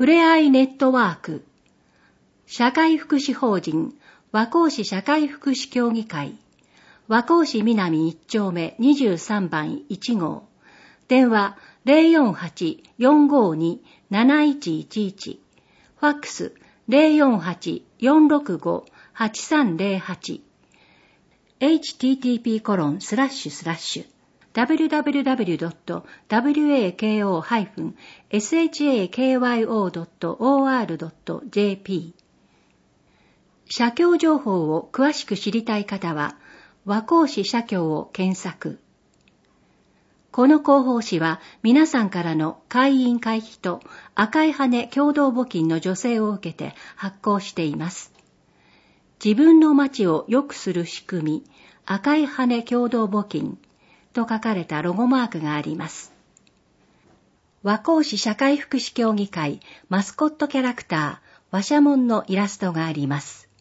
ふれあいネットワーク、社会福祉法人和光市社会福祉協議会、和光市南1丁目23番1号、電話048-452-7111、ファックス048-465-8308、http://www.wako-shakyo.or.jp。 社協情報を詳しく知りたい方は、和光市社協を検索。この広報誌は皆さんからの会員会費と赤い羽共同募金の助成を受けて発行しています。自分の町を良くする仕組み、赤い羽共同募金と書かれたロゴマークがあります。和光市社会福祉協議会マスコットキャラクター、和社門のイラストがあります。